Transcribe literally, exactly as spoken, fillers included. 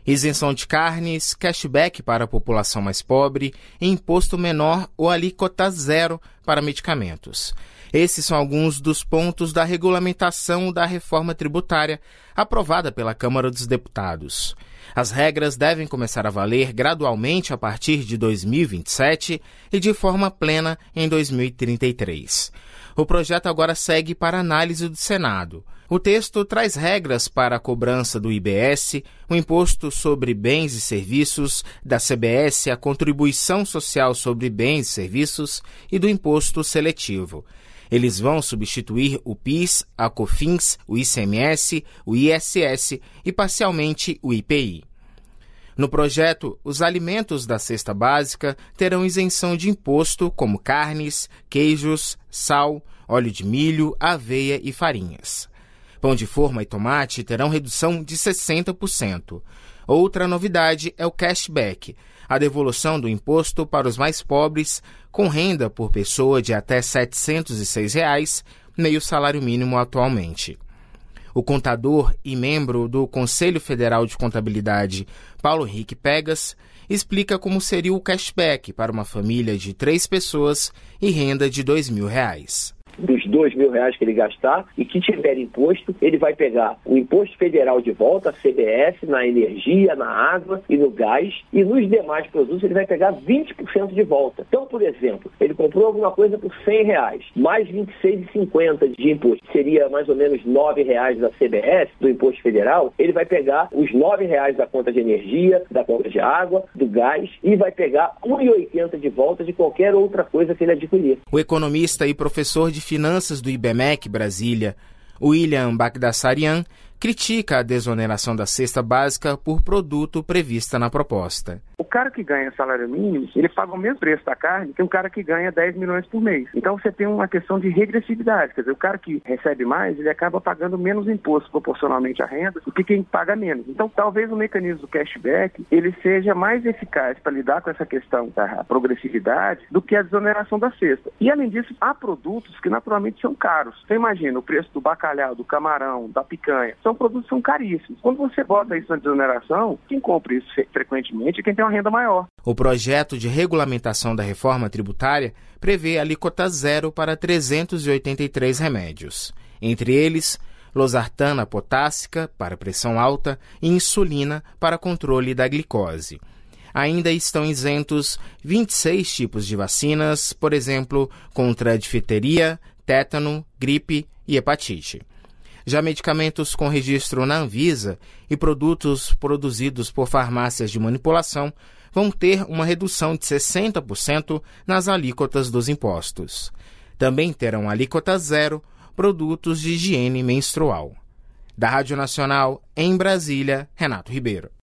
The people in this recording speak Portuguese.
Isenção de carnes, cashback para a população mais pobre e imposto menor ou alíquota zero para medicamentos. Esses são alguns dos pontos da regulamentação da reforma tributária aprovada pela Câmara dos Deputados. As regras devem começar a valer gradualmente a partir de dois mil e vinte e sete e de forma plena em dois mil e trinta e três. O projeto agora segue para análise do Senado. O texto traz regras para a cobrança do I B S, o Imposto sobre Bens e Serviços, da C B S, a Contribuição Social sobre Bens e Serviços e do Imposto Seletivo. Eles vão substituir o PIS, a COFINS, o I C M S, o I S S e parcialmente o I P I. No projeto, os alimentos da cesta básica terão isenção de imposto como carnes, queijos, sal, óleo de milho, aveia e farinhas. Pão de forma e tomate terão redução de sessenta por cento. Outra novidade é o cashback, a devolução do imposto para os mais pobres com renda por pessoa de até setecentos e seis reais, meio salário mínimo atualmente. O contador e membro do Conselho Federal de Contabilidade, Paulo Henrique Pegas, explica como seria o cashback para uma família de três pessoas e renda de dois mil reais. Dos dois mil reais que ele gastar e que tiver imposto, ele vai pegar o imposto federal de volta, a C B S, na energia, na água e no gás, e nos demais produtos ele vai pegar vinte por cento de volta. Então, por exemplo, ele comprou alguma coisa por cem reais, mais vinte e seis reais e cinquenta centavos de imposto, seria mais ou menos nove reais da C B S, do imposto federal, ele vai pegar os nove reais da conta de energia, da conta de água, do gás, e vai pegar um real e oitenta centavos de volta de qualquer outra coisa que ele adquirir. O economista e professor de Finanças do I B M E C Brasília, William Bagdasarian, critica a desoneração da cesta básica por produto prevista na proposta. O cara que ganha salário mínimo, ele paga o mesmo preço da carne que um cara que ganha dez milhões por mês. Então você tem uma questão de regressividade, quer dizer, o cara que recebe mais, ele acaba pagando menos imposto proporcionalmente à renda do que quem paga menos. Então talvez o mecanismo do cashback, ele seja mais eficaz para lidar com essa questão da progressividade do que a desoneração da cesta. E além disso, há produtos que naturalmente são caros. Você imagina o preço do bacalhau, do camarão, da picanha, são produtos que são caríssimos. Quando você bota isso na desoneração, quem compra isso frequentemente é quem tem uma renda maior. O projeto de regulamentação da reforma tributária prevê alíquota zero para trezentos e oitenta e três remédios. Entre eles, losartana potássica, para pressão alta, e insulina, para controle da glicose. Ainda estão isentos vinte e seis tipos de vacinas, por exemplo, contra difteria, tétano, gripe e hepatite. Já medicamentos com registro na Anvisa e produtos produzidos por farmácias de manipulação vão ter uma redução de sessenta por cento nas alíquotas dos impostos. Também terão alíquota zero produtos de higiene menstrual. Da Rádio Nacional, em Brasília, Renato Ribeiro.